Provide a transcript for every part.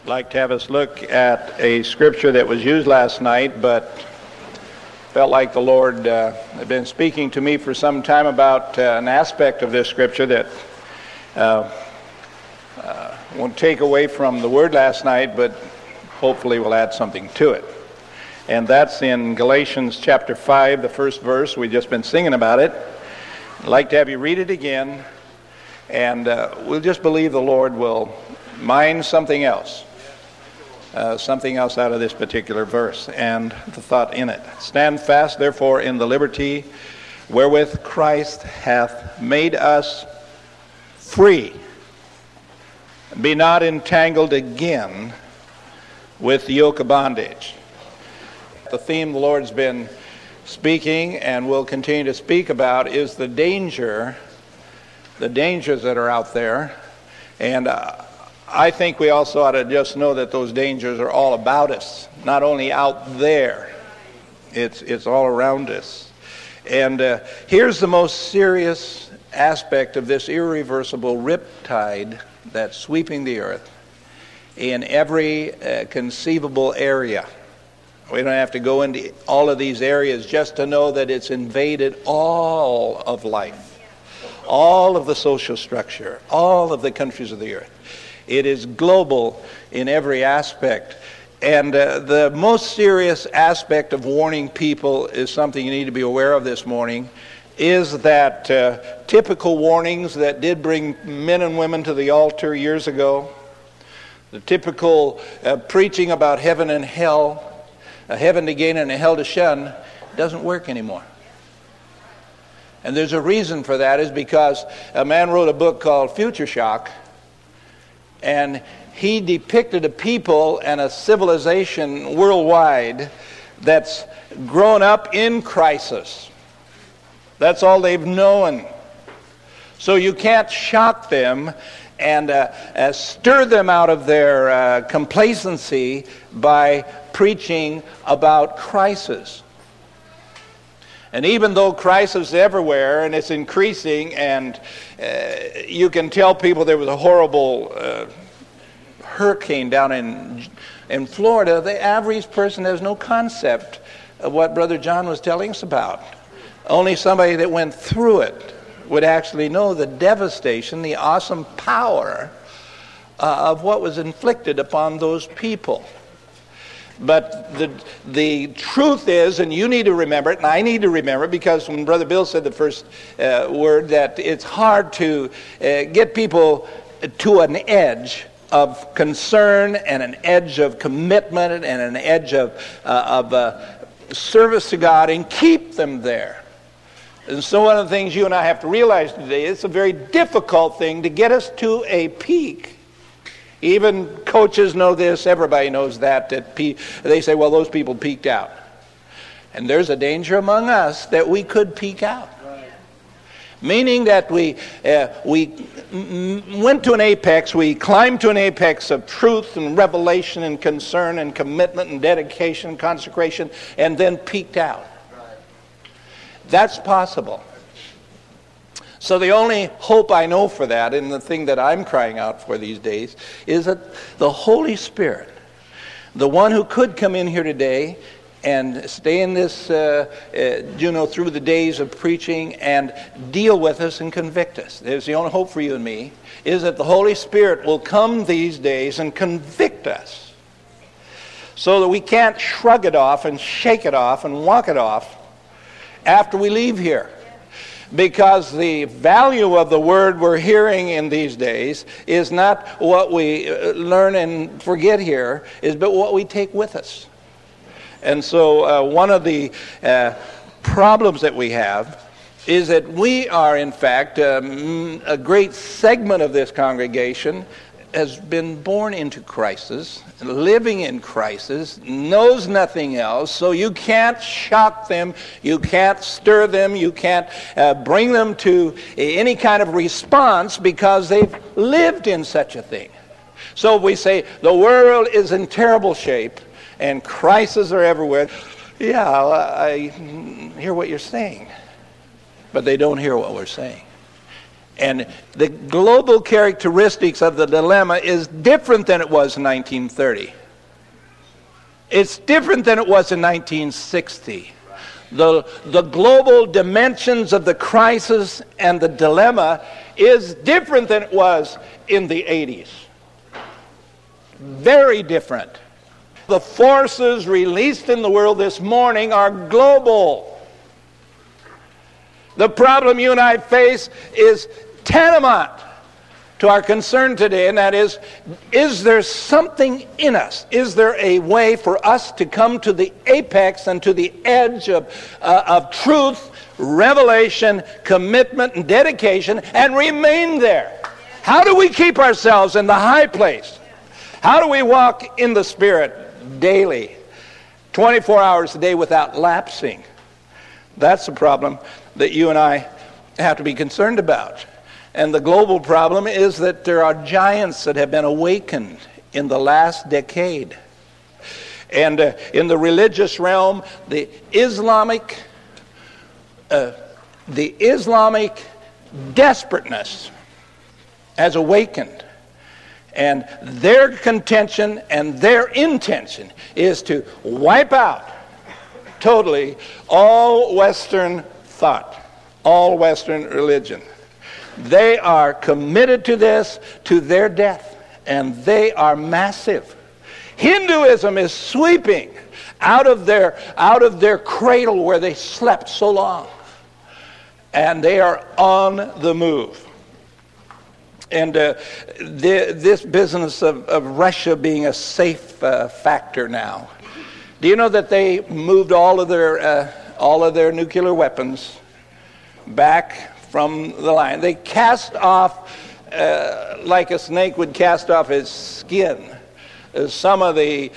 I'd like to have us look at a scripture that was used last night, but felt like the Lord had been speaking to me for some time about an aspect of this scripture that won't take away from the word last night, but hopefully will add something to it. And that's in Galatians chapter 5, the first verse. We've just been singing about it. I'd like to have you read it again, and we'll just believe the Lord will mine something else out of this particular verse and the thought in it. Stand fast, therefore, in the liberty wherewith Christ hath made us free. Be not entangled again with the yoke of bondage. The theme the Lord's been speaking and will continue to speak about is the dangers that are out there. And I think we also ought to just know that those dangers are all about us, not only out there. It's all around us. And here's the most serious aspect of this irreversible riptide that's sweeping the earth in every conceivable area. We don't have to go into all of these areas just to know that it's invaded all of life, all of the social structure, all of the countries of the earth. It is global in every aspect. And the most serious aspect of warning people is something you need to be aware of this morning, is that typical warnings that did bring men and women to the altar years ago, the typical preaching about heaven and hell, a heaven to gain and a hell to shun, doesn't work anymore. And there's a reason for that, is because a man wrote a book called Future Shock, and he depicted a people and a civilization worldwide that's grown up in crisis. That's all they've known. So you can't shock them and stir them out of their complacency by preaching about crisis. And even though crisis is everywhere and it's increasing, and you can tell people there was a horrible hurricane down in Florida, the average person has no concept of what Brother John was telling us about. Only somebody that went through it would actually know the devastation, the awesome power of what was inflicted upon those people. But the truth is, and you need to remember it, and I need to remember it, because when Brother Bill said the first word, that it's hard to get people to an edge of concern and an edge of commitment and an edge of service to God and keep them there. And so one of the things you and I have to realize today, it's a very difficult thing to get us to a peak. Even coaches know this, everybody knows that they say, well, those people peaked out. And there's a danger among us that we could peak out. Right. Meaning that we went to an apex, we climbed to an apex of truth and revelation and concern and commitment and dedication and consecration, and then peaked out. Right. That's possible. So the only hope I know for that, and the thing that I'm crying out for these days, is that the Holy Spirit, the one who could come in here today and stay in this, through the days of preaching and deal with us and convict us. There's the only hope for you and me, is that the Holy Spirit will come these days and convict us, so that we can't shrug it off and shake it off and walk it off after we leave here. Because the value of the word we're hearing in these days is not what we learn and forget here, but what we take with us. And so one of the problems that we have is that we are, in fact, a great segment of this congregation has been born into crisis, living in crisis, knows nothing else, so you can't shock them, you can't stir them, you can't bring them to any kind of response because they've lived in such a thing. So we say, the world is in terrible shape and crises are everywhere. Yeah, I hear what you're saying, but they don't hear what we're saying. And the global characteristics of the dilemma is different than it was in 1930. It's different than it was in 1960. The global dimensions of the crisis and the dilemma is different than it was in the 80s. Very different. The forces released in the world this morning are global. The problem you and I face is tantamount to our concern today, and that is there something in us? Is there a way for us to come to the apex and to the edge of truth, revelation, commitment, and dedication, and remain there? How do we keep ourselves in the high place? How do we walk in the Spirit daily, 24 hours a day without lapsing? That's the problem that you and I have to be concerned about. And the global problem is that there are giants that have been awakened in the last decade. And in the religious realm, the Islamic desperateness has awakened. And their contention and their intention is to wipe out totally all Western thought, all Western religion. They are committed to this to their death, and they are massive. Hinduism is sweeping out of their cradle where they slept so long, and they are on the move. And this business of Russia being a safe factor now. Do you know that they moved all of their nuclear weapons back from the line? They cast off, like a snake would cast off its skin, some of the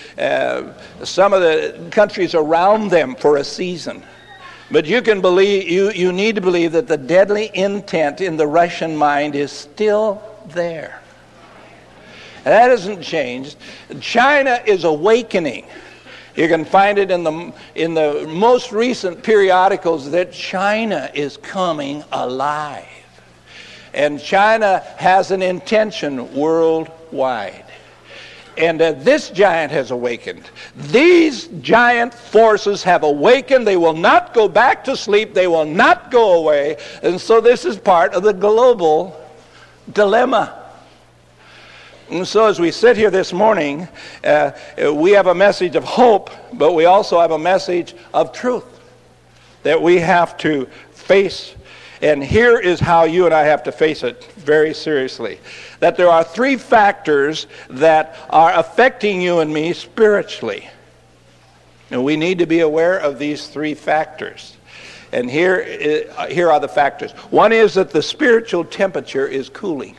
countries around them for a season. But you can believe, you need to believe that the deadly intent in the Russian mind is still there. And that hasn't changed. China is awakening. You can find it in the most recent periodicals that China is coming alive. And China has an intention worldwide. And this giant has awakened. These giant forces have awakened. They will not go back to sleep. They will not go away. And so this is part of the global dilemma. And so as we sit here this morning, we have a message of hope, but we also have a message of truth that we have to face. And here is how you and I have to face it very seriously. That there are three factors that are affecting you and me spiritually. And we need to be aware of these three factors. And here are the factors. One is that the spiritual temperature is cooling.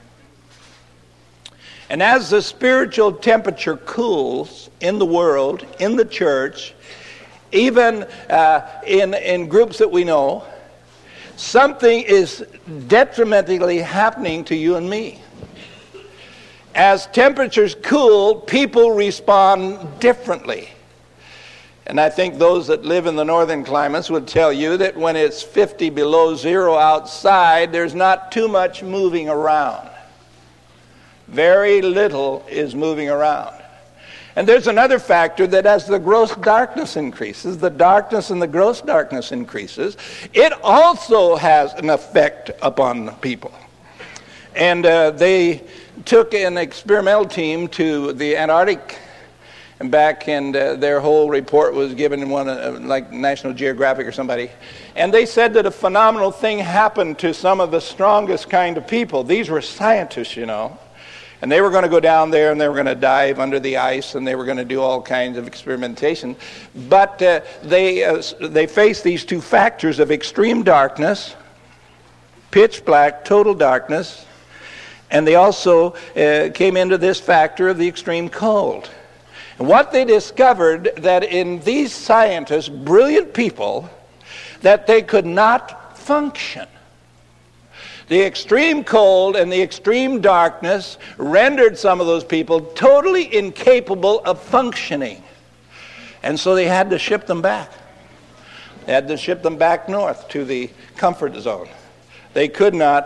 And as the spiritual temperature cools in the world, in the church, even in groups that we know, something is detrimentally happening to you and me. As temperatures cool, people respond differently. And I think those that live in the northern climates would tell you that when it's 50 below zero outside, there's not too much moving around. Very little is moving around. And there's another factor that as the gross darkness increases, the darkness and the gross darkness increases, it also has an effect upon people. And they took an experimental team to the Antarctic back, and their whole report was given in one, like National Geographic or somebody. And they said that a phenomenal thing happened to some of the strongest kind of people. These were scientists, you know. And they were going to go down there and they were going to dive under the ice and they were going to do all kinds of experimentation. But they faced these two factors of extreme darkness, pitch black, total darkness, and they also came into this factor of the extreme cold. And what they discovered that in these scientists, brilliant people, that they could not function. The extreme cold and the extreme darkness rendered some of those people totally incapable of functioning. And so they had to ship them back. They had to ship them back north to the comfort zone. They could not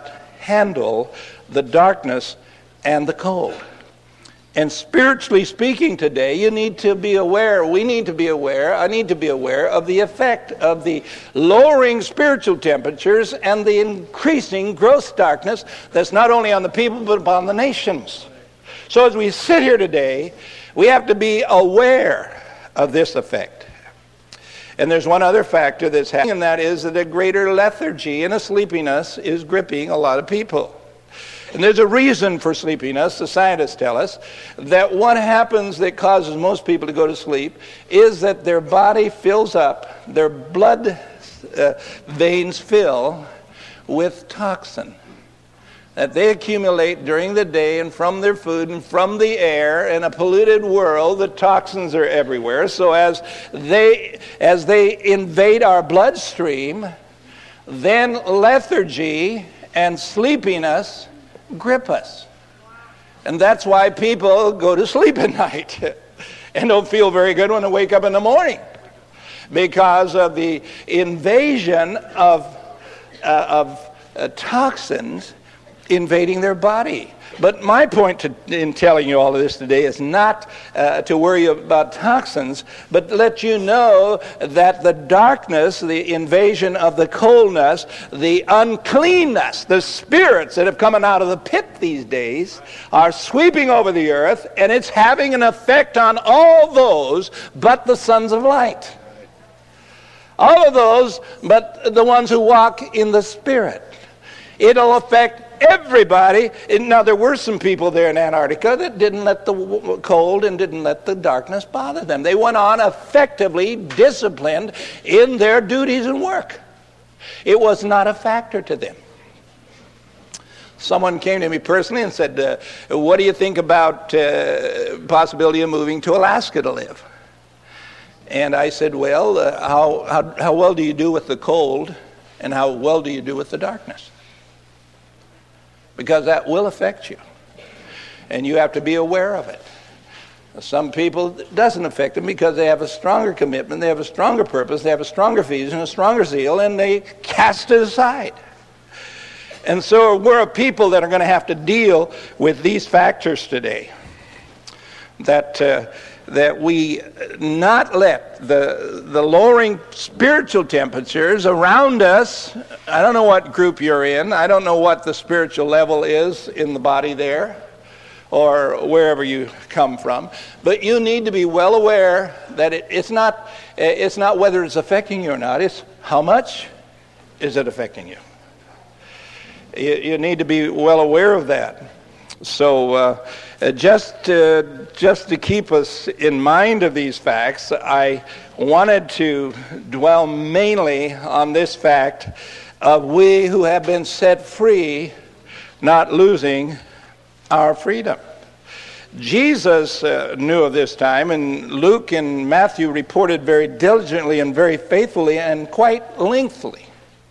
handle the darkness and the cold. And spiritually speaking today, you need to be aware, we need to be aware, I need to be aware of the effect of the lowering spiritual temperatures and the increasing gross darkness that's not only on the people but upon the nations. So as we sit here today, we have to be aware of this effect. And there's one other factor that's happening, and that is that a greater lethargy and a sleepiness is gripping a lot of people. And there's a reason for sleepiness. The scientists tell us that what happens that causes most people to go to sleep is that their body fills up, their blood veins fill with toxin that they accumulate during the day and from their food and from the air. In a polluted world, the toxins are everywhere. So as they invade our bloodstream, then lethargy and sleepiness grip us. And that's why people go to sleep at night and don't feel very good when they wake up in the morning, because of the invasion of toxins invading their body. But my point in telling you all of this today is not to worry about toxins, but to let you know that the darkness, the invasion of the coldness, the uncleanness, the spirits that have come out of the pit these days are sweeping over the earth, and it's having an effect on all those but the sons of light. All of those but the ones who walk in the Spirit. It'll affect everybody. Now, there were some people there in Antarctica that didn't let the cold and didn't let the darkness bother them. They went on effectively disciplined in their duties and work. It was not a factor to them. Someone came to me personally and said, what do you think about possibility of moving to Alaska to live? And I said, well, how well do you do with the cold, and how well do you do with the darkness? Because that will affect you. And you have to be aware of it. Some people, it doesn't affect them because they have a stronger commitment, they have a stronger purpose, they have a stronger vision, a stronger zeal, and they cast it aside. And so we're a people that are going to have to deal with these factors today. That we not let the lowering spiritual temperatures around us. I don't know what group you're in. I don't know what the spiritual level is in the body there or wherever you come from. But you need to be well aware that it's not whether it's affecting you or not. It's how much is it affecting you. You need to be well aware of that. So just to keep us in mind of these facts, I wanted to dwell mainly on this fact of we who have been set free not losing our freedom. Jesus knew of this time, and Luke and Matthew reported very diligently and very faithfully and quite lengthily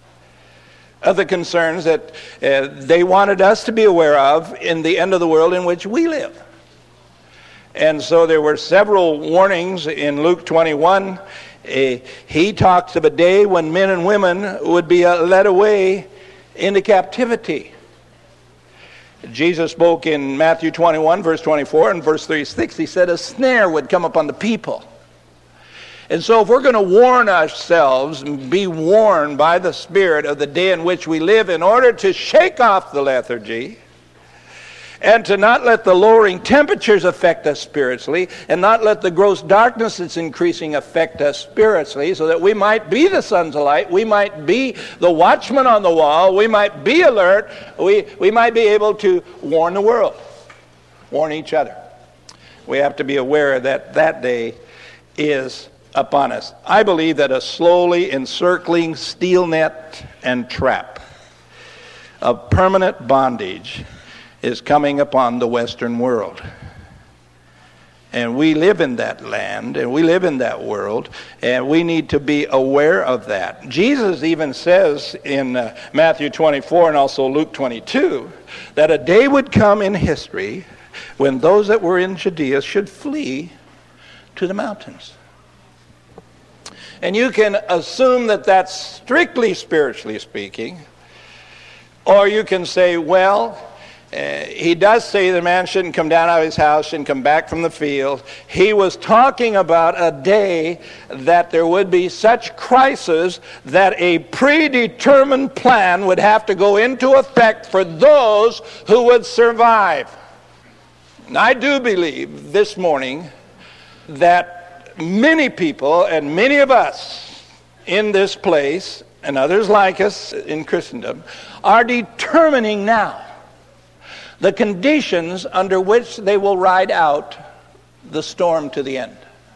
of the concerns that they wanted us to be aware of in the end of the world in which we live. And so there were several warnings in Luke 21. He talks of a day when men and women would be led away into captivity. Jesus spoke in Matthew 21, verse 24, and verse 36. He said a snare would come upon the people. And so if we're going to warn ourselves and be warned by the Spirit of the day in which we live in order to shake off the lethargy and to not let the lowering temperatures affect us spiritually and not let the gross darkness that's increasing affect us spiritually, so that we might be the sons of light, we might be the watchman on the wall, we might be alert, we might be able to warn the world, warn each other. We have to be aware that that day is upon us. I believe that a slowly encircling steel net and trap of permanent bondage is coming upon the Western world. And we live in that land, and we live in that world, and we need to be aware of that. Jesus even says in Matthew 24 and also Luke 22 that a day would come in history when those that were in Judea should flee to the mountains. And you can assume that that's strictly spiritually speaking, Or you can say, well, he does say the man shouldn't come down out of his house, shouldn't come back from the field. He was talking about a day that there would be such crisis that a predetermined plan would have to go into effect for those who would survive. And I do believe this morning that many people and many of us in this place and others like us in Christendom are determining now the conditions under which they will ride out the storm to the end.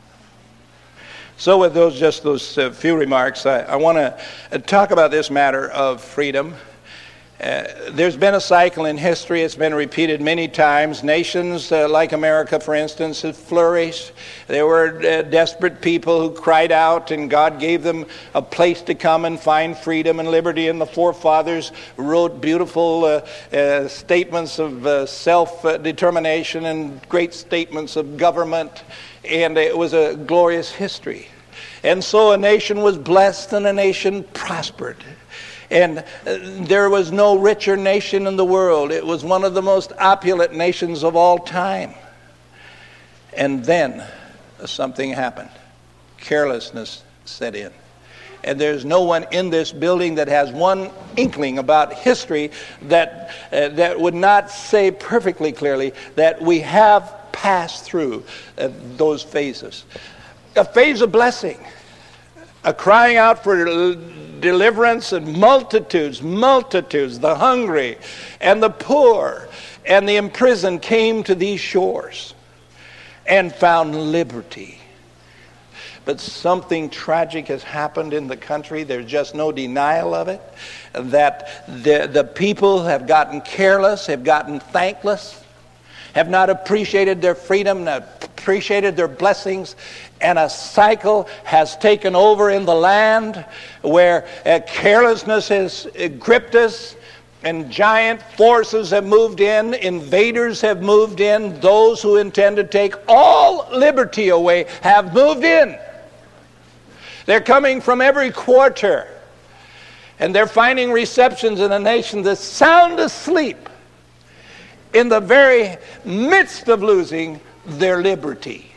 So with those few remarks, I want to talk about this matter of freedom. There's been a cycle in history. It's been repeated many times. Nations like America, for instance, have flourished. There were desperate people who cried out, and God gave them a place to come and find freedom and liberty. And the forefathers wrote beautiful statements of self-determination and great statements of government. And it was a glorious history. And so a nation was blessed and a nation prospered. And there was no richer nation in the world. It was one of the most opulent nations of all time. And then something happened. Carelessness set in. And there's no one in this building that has one inkling about history that would not say perfectly clearly that we have passed through those phases. A phase of blessing. A crying out for deliverance, and multitudes, the hungry and the poor and the imprisoned came to these shores and found liberty. But something tragic has happened in the country. There's just no denial of it. That the people have gotten careless, have gotten thankless, have not appreciated their freedom, not appreciated their blessings, and a cycle has taken over in the land where carelessness has gripped us, and giant forces have moved in, invaders have moved in, those who intend to take all liberty away have moved in. They're coming from every quarter, and they're finding receptions in a nation that's sound asleep in the very midst of losing their liberty.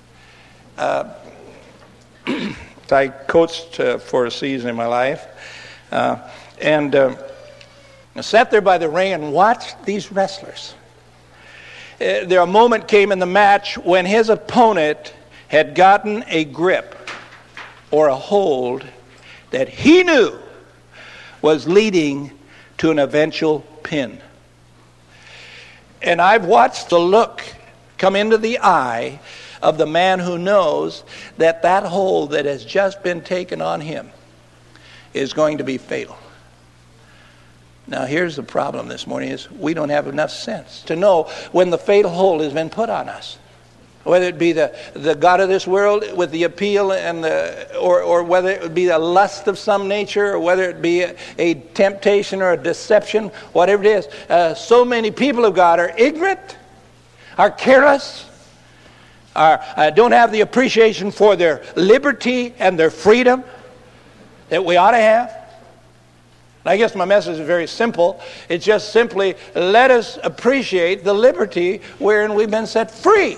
I coached for a season in my life, and I sat there by the ring and watched these wrestlers. A moment came in the match when his opponent had gotten a grip or a hold that he knew was leading to an eventual pin. And I've watched the look come into the eye of the man who knows that that hold that has just been taken on him is going to be fatal. Now here's the problem this morning is we don't have enough sense to know when the fatal hold has been put on us. Whether it be the God of this world with the appeal and or whether it would be a lust of some nature, or whether it be a temptation or a deception, whatever it is. So many people of God are ignorant, are careless, don't have the appreciation for their liberty and their freedom that we ought to have. I guess my message is very simple. It's just simply let us appreciate the liberty wherein we've been set free.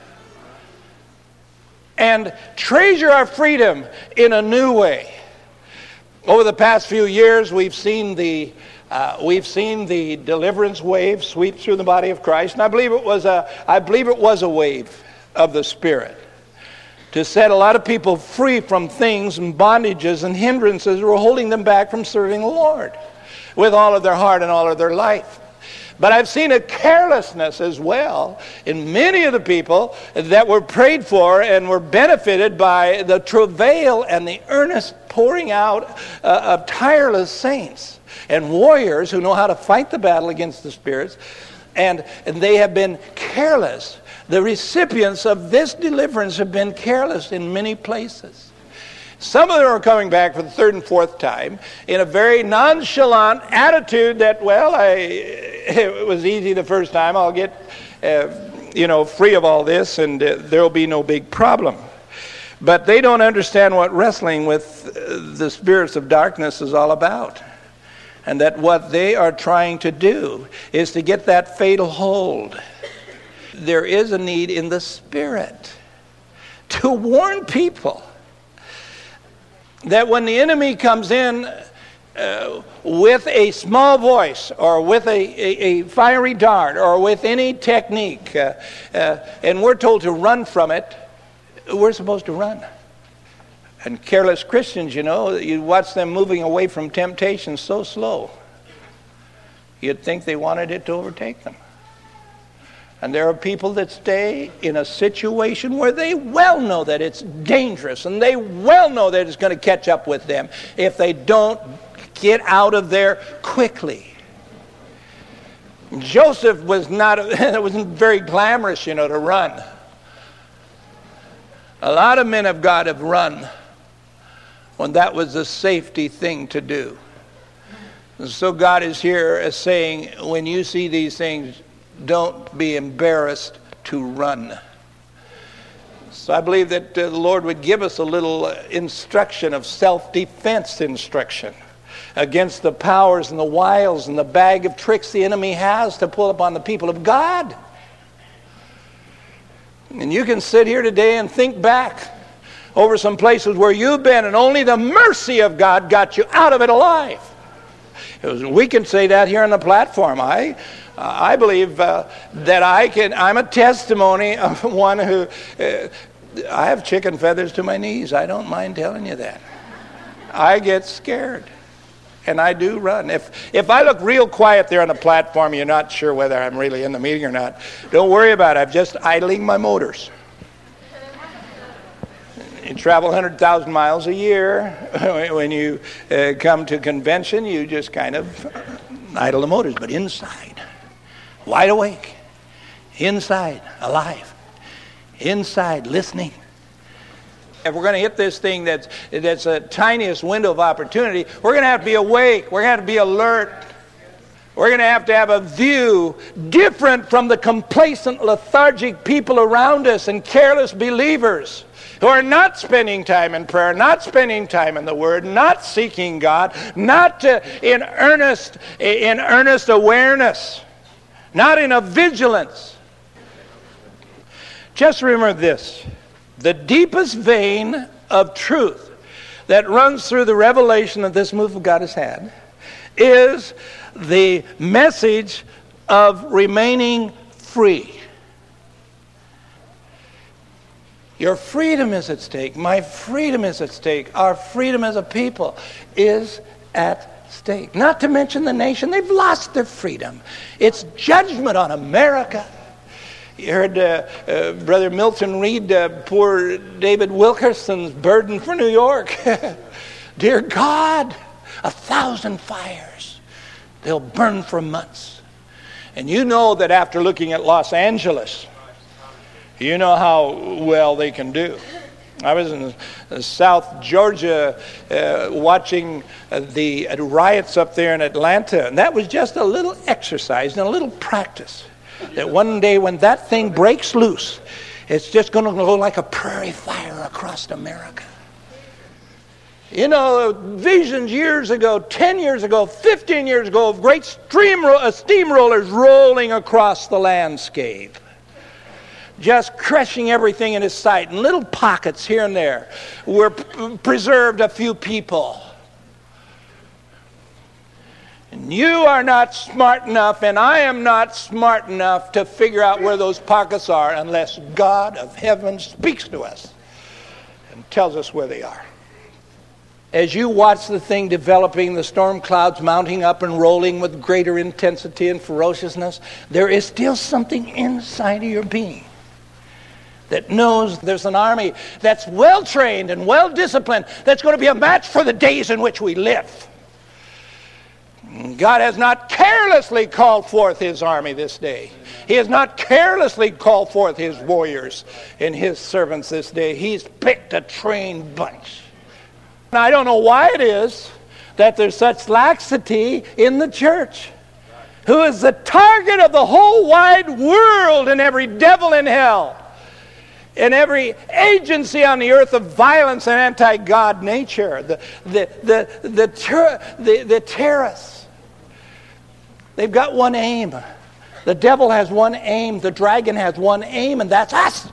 And treasure our freedom in a new way. Over the past few years, we've seen the deliverance wave sweep through the body of Christ, and I believe it was a wave of the Spirit to set a lot of people free from things and bondages and hindrances that were holding them back from serving the Lord with all of their heart and all of their life. But I've seen a carelessness as well in many of the people that were prayed for and were benefited by the travail and the earnest pouring out of tireless saints and warriors who know how to fight the battle against the spirits, and they have been careless. The recipients of this deliverance have been careless in many places. Some of them are coming back for the third and fourth time in a very nonchalant attitude that, well, it was easy the first time. I'll get, free of all this, and there'll be no big problem. But they don't understand what wrestling with the spirits of darkness is all about. And that what they are trying to do is to get that fatal hold. There is a need in the Spirit to warn people that when the enemy comes in with a small voice or with a fiery dart or with any technique, and we're told to run from it, we're supposed to run. And careless Christians, you watch them moving away from temptation so slow, you'd think they wanted it to overtake them. And there are people that stay in a situation where they well know that it's dangerous, and they well know that it's going to catch up with them if they don't get out of there quickly. Joseph was it wasn't very glamorous, to run. A lot of men of God have run when that was the safety thing to do. And so God is here as saying, when you see these things, don't be embarrassed to run. So I believe that the Lord would give us a little instruction of self-defense instruction against the powers and the wiles and the bag of tricks the enemy has to pull upon the people of God. And you can sit here today and think back over some places where you've been, and only the mercy of God got you out of it alive. We can say that here on the platform. I believe that I'm a testimony of one who, I have chicken feathers to my knees. I don't mind telling you that. I get scared, and I do run. If I look real quiet there on the platform, you're not sure whether I'm really in the meeting or not, don't worry about it. I'm just idling my motors. You travel 100,000 miles a year. When you come to convention, you just kind of idle the motors. But inside, wide awake, inside, alive, inside, listening. If we're going to hit this thing that's the tiniest window of opportunity, we're going to have to be awake. We're going to have to be alert. We're going to have a view different from the complacent, lethargic people around us and careless believers who are not spending time in prayer, not spending time in the Word, not seeking God, not in earnest awareness, not in a vigilance. Just remember this: the deepest vein of truth that runs through the revelation that this move of God has had is the message of remaining free. Your freedom is at stake. My freedom is at stake. Our freedom as a people is at stake. Not to mention the nation. They've lost their freedom. It's judgment on America. You heard Brother Milton read poor David Wilkerson's burden for New York. Dear God, 1,000 fires. They'll burn for months. And you know that after looking at Los Angeles, you know how well they can do. I was in South Georgia watching the riots up there in Atlanta, and that was just a little exercise and a little practice. That one day when that thing breaks loose, it's just going to go like a prairie fire across America. You know, visions years ago, 10 years ago, 15 years ago, of great steamrollers rolling across the landscape, just crushing everything in its sight. And little pockets here and there were preserved a few people. And you are not smart enough, and I am not smart enough to figure out where those pockets are unless God of heaven speaks to us and tells us where they are. As you watch the thing developing, the storm clouds mounting up and rolling with greater intensity and ferociousness, there is still something inside of your being that knows there's an army that's well-trained and well-disciplined that's going to be a match for the days in which we live. God has not carelessly called forth His army this day. He has not carelessly called forth His warriors and His servants this day. He's picked a trained bunch. And I don't know why it is that there's such laxity in the church, who is the target of the whole wide world and every devil in hell and every agency on the earth of violence and anti-God nature, the terrorists. They've got one aim. The devil has one aim. The dragon has one aim, and that's us.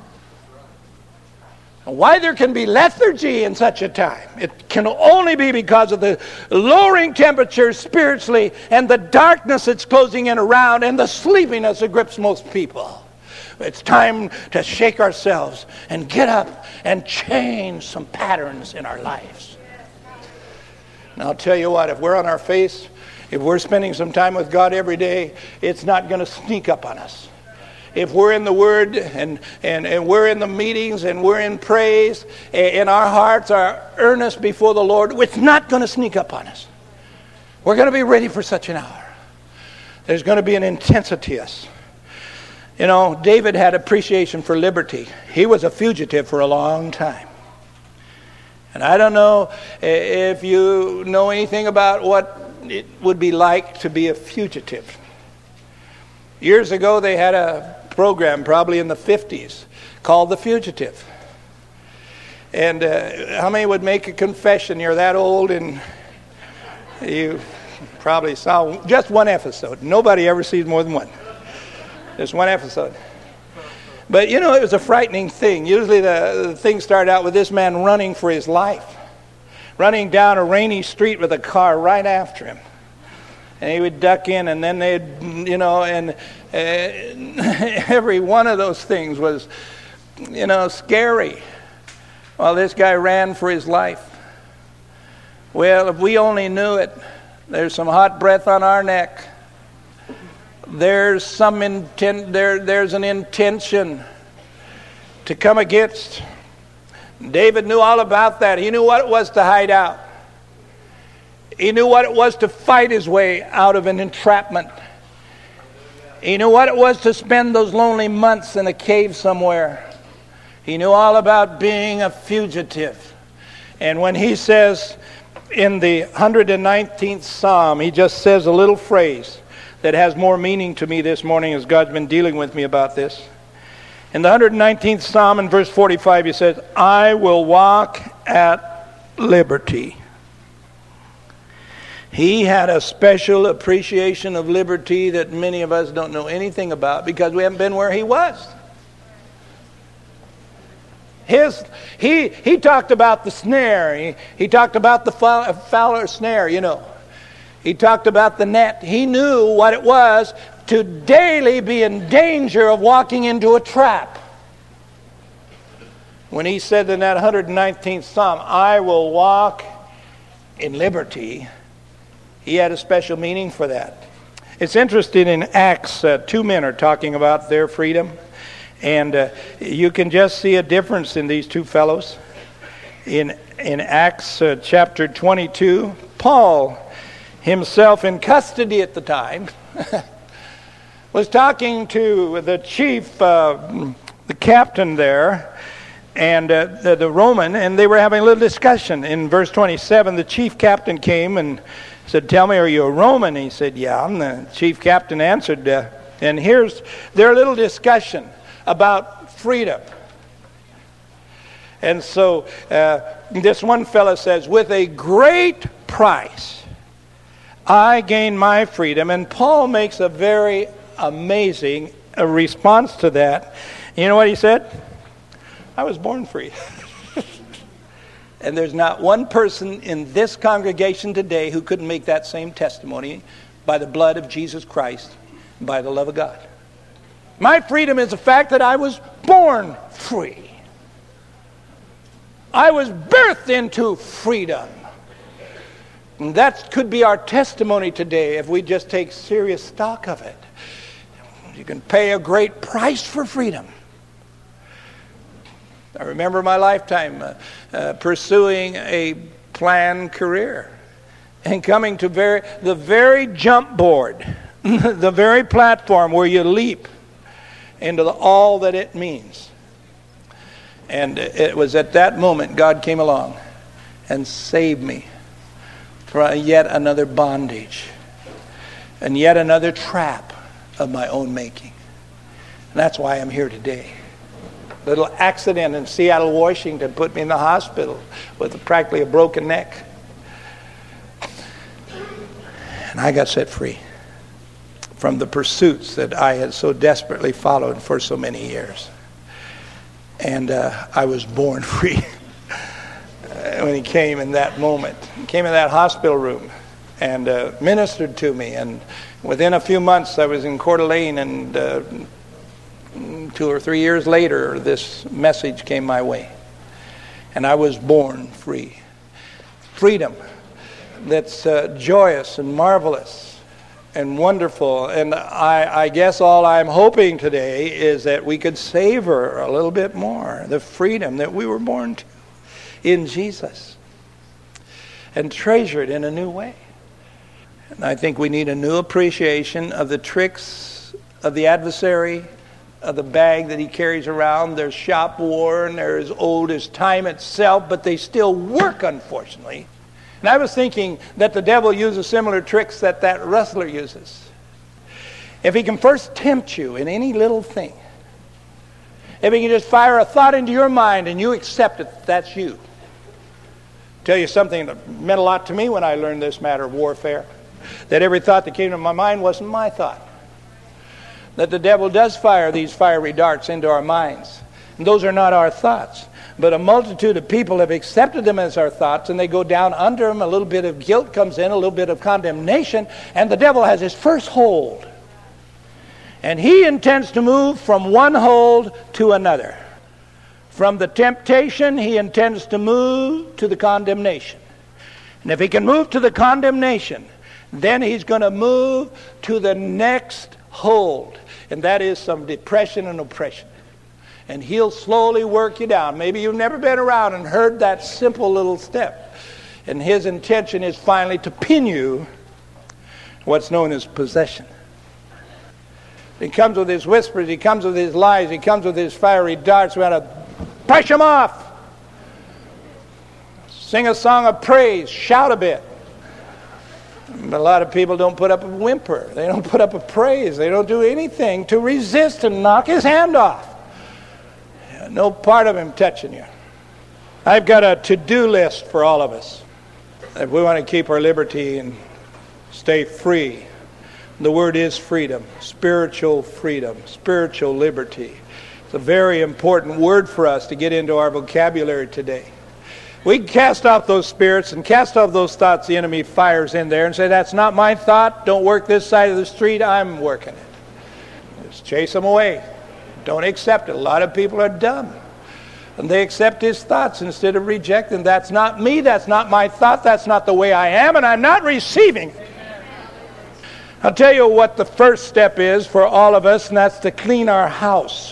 Why there can be lethargy in such a time, it can only be because of the lowering temperature spiritually and the darkness that's closing in around and the sleepiness that grips most people. It's time to shake ourselves and get up and change some patterns in our lives. And I'll tell you what, if we're on our face, if we're spending some time with God every day, it's not going to sneak up on us. If we're in the Word and we're in the meetings and we're in praise and our hearts are earnest before the Lord, it's not going to sneak up on us. We're going to be ready for such an hour. There's going to be an intensity to us. You know, David had appreciation for liberty. He was a fugitive for a long time. And I don't know if you know anything about what it would be like to be a fugitive. Years ago, they had a program, probably in the 50s, called The Fugitive. And how many would make a confession? You're that old and you probably saw just one episode. Nobody ever sees more than one. Just one episode. But, you know, it was a frightening thing. Usually the thing started out with this man running for his life, running down a rainy street with a car right after him. And he would duck in, and then they'd, you know, and every one of those things was, you know, scary. While this guy ran for his life. Well, if we only knew it, there's some hot breath on our neck. There's some there's an intention to come against. David knew all about that. He knew what it was to hide out. He knew what it was to fight his way out of an entrapment. He knew what it was to spend those lonely months in a cave somewhere. He knew all about being a fugitive. And when he says in the 119th Psalm, he just says a little phrase that has more meaning to me this morning as God's been dealing with me about this. In the 119th Psalm in verse 45, he says, I will walk at liberty. He had a special appreciation of liberty that many of us don't know anything about because we haven't been where he was. He talked about the snare. He talked about the fowler snare, you know. He talked about the net. He knew what it was to daily be in danger of walking into a trap. When he said in that 119th Psalm, I will walk in liberty, he had a special meaning for that. It's interesting in Acts, two men are talking about their freedom. And you can just see a difference in these two fellows. In Acts chapter 22, Paul, himself in custody at the time, was talking to the chief, the captain there, and the Roman, and they were having a little discussion. In verse 27, the chief captain came and said, tell me, are you a Roman? He said, yeah. And the chief captain answered, and here's their little discussion about freedom. And so this one fellow says, with a great price, I gained my freedom. And Paul makes a very amazing response to that. You know what he said? I was born free. And there's not one person in this congregation today who couldn't make that same testimony by the blood of Jesus Christ, by the love of God. My freedom is the fact that I was born free. I was birthed into freedom. And that could be our testimony today if we just take serious stock of it. You can pay a great price for freedom. I remember my lifetime pursuing a planned career and coming to the very jump board, the very platform where you leap into all that it means. And it was at that moment God came along and saved me from yet another bondage and yet another trap of my own making. And that's why I'm here today. A little accident in Seattle, Washington put me in the hospital with practically a broken neck. And I got set free. from the pursuits that I had so desperately followed for so many years. And I was born free when he came in that moment. He came in that hospital room and ministered to me. And within a few months, I was in Coeur d'Alene, and 2 or 3 years later, this message came my way. And I was born free. Freedom that's joyous and marvelous and wonderful. And I guess all I'm hoping today is that we could savor a little bit more the freedom that we were born to in Jesus and treasure it in a new way. And I think we need a new appreciation of the tricks of the adversary, of the bag that he carries around. They're shop worn, they're as old as time itself, but they still work, unfortunately. And I was thinking that the devil uses similar tricks that wrestler uses. If he can first tempt you in any little thing, if he can just fire a thought into your mind and you accept it, that's you. I'll tell you something that meant a lot to me when I learned this matter of warfare, that every thought that came to my mind wasn't my thought. That the devil does fire these fiery darts into our minds. And those are not our thoughts. But a multitude of people have accepted them as our thoughts, and they go down under them. A little bit of guilt comes in, a little bit of condemnation, and the devil has his first hold. And he intends to move from one hold to another. From the temptation, he intends to move to the condemnation. And if he can move to the condemnation, then he's going to move to the next hold. And that is some depression and oppression. And he'll slowly work you down. Maybe you've never been around and heard that simple little step. And his intention is finally to pin you what's known as possession. He comes with his whispers, he comes with his lies, he comes with his fiery darts. We ought to brush him off. Sing a song of praise, shout a bit. But a lot of people don't put up a whimper. They don't put up a praise. They don't do anything to resist and knock his hand off. No part of him touching you. I've got a to-do list for all of us. If we want to keep our liberty and stay free, the word is freedom, spiritual liberty. It's a very important word for us to get into our vocabulary today. We can cast off those spirits and cast off those thoughts the enemy fires in there and say, that's not my thought. Don't work this side of the street. I'm working it. Just chase them away. Don't accept it. A lot of people are dumb. And they accept his thoughts instead of rejecting. That's not me. That's not my thought. That's not the way I am. And I'm not receiving it. I'll tell you what the first step is for all of us, and that's to clean our house.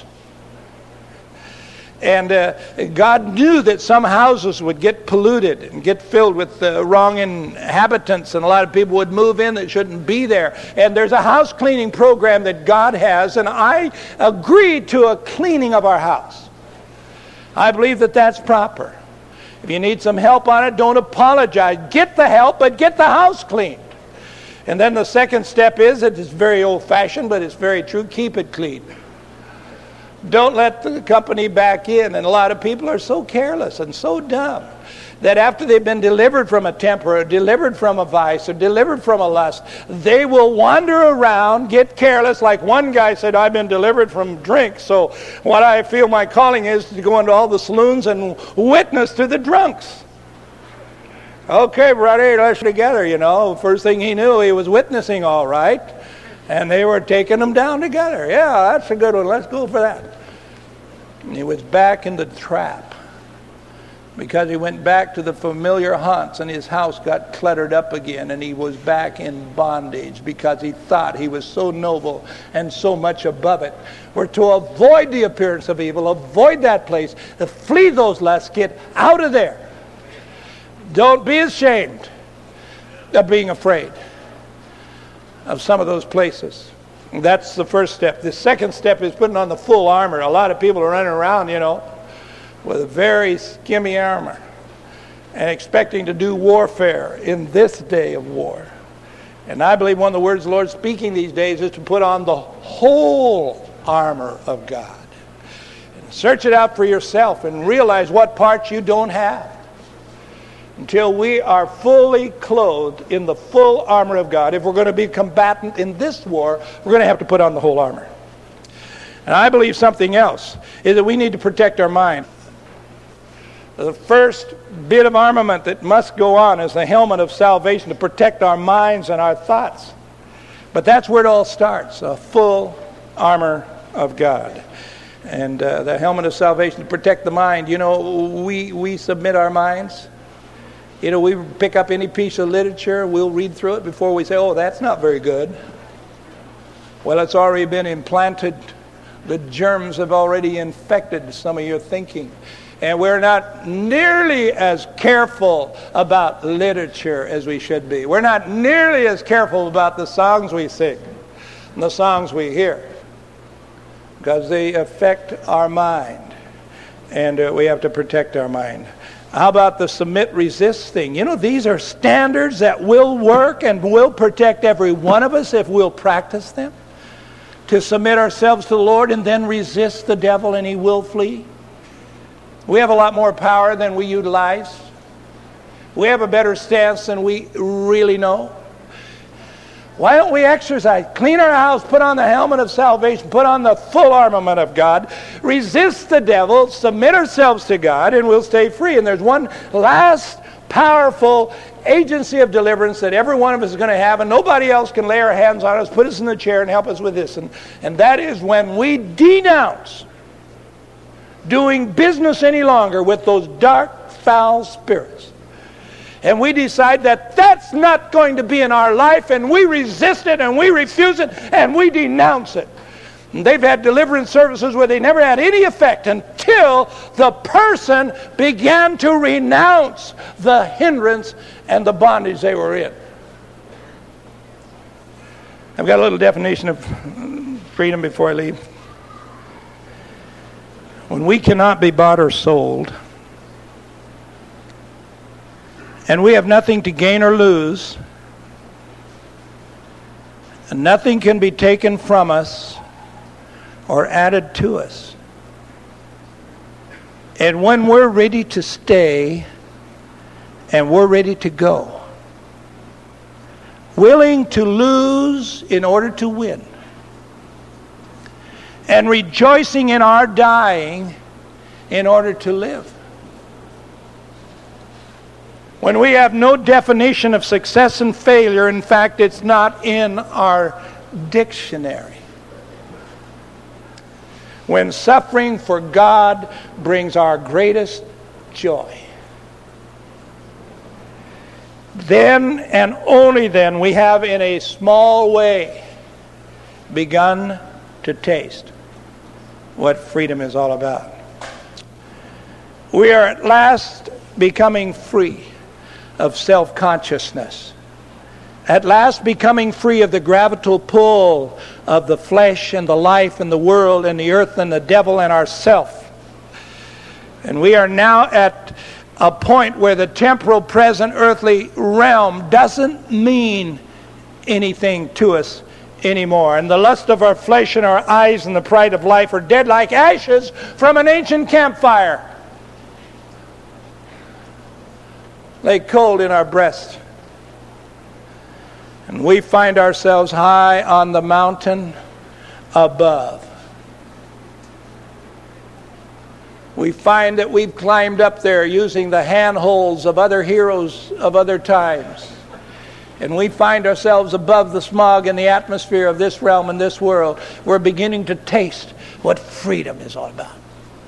And God knew that some houses would get polluted and get filled with wrong inhabitants, and a lot of people would move in that shouldn't be there. And there's a house cleaning program that God has, and I agreed to a cleaning of our house. I believe that that's proper. If you need some help on it, don't apologize. Get the help, but get the house cleaned. And then the second step is, it is very old-fashioned, but it's very true, keep it clean. Don't let the company back in. And a lot of people are so careless and so dumb that after they've been delivered from a temper or delivered from a vice or delivered from a lust, they will wander around, get careless. Like one guy said, I've been delivered from drink, so what I feel my calling is to go into all the saloons and witness to the drunks. Okay, brother, let's together, you know. First thing he knew, he was witnessing all right. And they were taking them down together. Yeah, that's a good one. Let's go for that. And he was back in the trap because he went back to the familiar haunts, and his house got cluttered up again, and he was back in bondage because he thought he was so noble and so much above it. We're to avoid the appearance of evil, avoid that place, to flee those lusts, get out of there. Don't be ashamed of being afraid of some of those places. That's the first step. The second step is putting on the full armor. A lot of people are running around, you know, with a very skimmy armor and expecting to do warfare in this day of war. And I believe one of the words the Lord's speaking these days is to put on the whole armor of God. And search it out for yourself and realize what parts you don't have. until we are fully clothed in the full armor of God. If we're going to be combatant in this war, we're going to have to put on the whole armor. And I believe something else is that we need to protect our mind. The first bit of armament that must go on is the helmet of salvation to protect our minds and our thoughts. But that's where it all starts, a full armor of God. And the helmet of salvation to protect the mind. You know, we submit our minds. You know, we pick up any piece of literature, we'll read through it before we say, oh, that's not very good. Well, it's already been implanted. The germs have already infected some of your thinking. And we're not nearly as careful about literature as we should be. We're not nearly as careful about the songs we sing and the songs we hear, because they affect our mind. And we have to protect our mind. How about the submit, resist thing? You know, these are standards that will work and will protect every one of us if we'll practice them. To submit ourselves to the Lord and then resist the devil and he will flee. We have a lot more power than we utilize. We have a better stance than we really know. Why don't we exercise? Clean our house, put on the helmet of salvation, put on the full armament of God, resist the devil, submit ourselves to God, and we'll stay free. And there's one last powerful agency of deliverance that every one of us is going to have, and nobody else can lay our hands on us, put us in the chair, and help us with this. And that is when we denounce doing business any longer with those dark, foul spirits. And we decide that that's not going to be in our life, and we resist it, and we refuse it, and we denounce it. And they've had deliverance services where they never had any effect until the person began to renounce the hindrance and the bondage they were in. I've got a little definition of freedom before I leave. When we cannot be bought or sold, and we have nothing to gain or lose, and nothing can be taken from us or added to us. And when we're ready to stay and we're ready to go, willing to lose in order to win, and rejoicing in our dying in order to live. When we have no definition of success and failure, in fact, it's not in our dictionary. When suffering for God brings our greatest joy, then and only then we have in a small way begun to taste what freedom is all about. We are at last becoming free of self-consciousness. At last becoming free of the gravitational pull of the flesh and the life and the world and the earth and the devil and ourself. And we are now at a point where the temporal, present, earthly realm doesn't mean anything to us anymore. And the lust of our flesh and our eyes and the pride of life are dead like ashes from an ancient campfire. Lay cold in our breast. And we find ourselves high on the mountain above. We find that we've climbed up there using the handholds of other heroes of other times. And we find ourselves above the smog and the atmosphere of this realm and this world. We're beginning to taste what freedom is all about.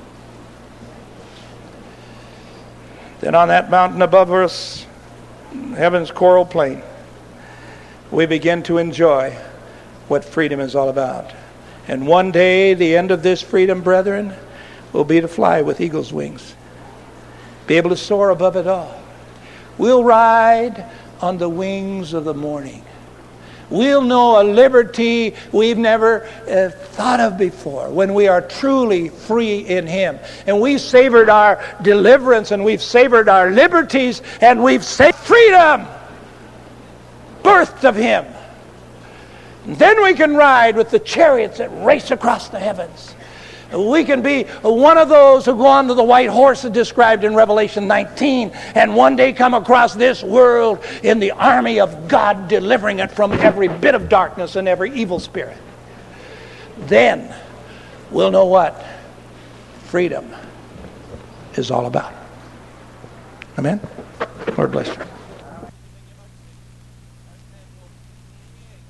Then on that mountain above us, heaven's coral plain, we begin to enjoy what freedom is all about. And one day, the end of this freedom, brethren, will be to fly with eagle's wings. Be able to soar above it all. We'll ride on the wings of the morning. We'll know a liberty we've never thought of before when we are truly free in Him. And we've savored our deliverance and we've savored our liberties and we've savored freedom, birthed of Him. And then we can ride with the chariots that race across the heavens. We can be one of those who go on to the white horse described in Revelation 19 and one day come across this world in the army of God, delivering it from every bit of darkness and every evil spirit. Then we'll know what freedom is all about. Amen? Lord bless you.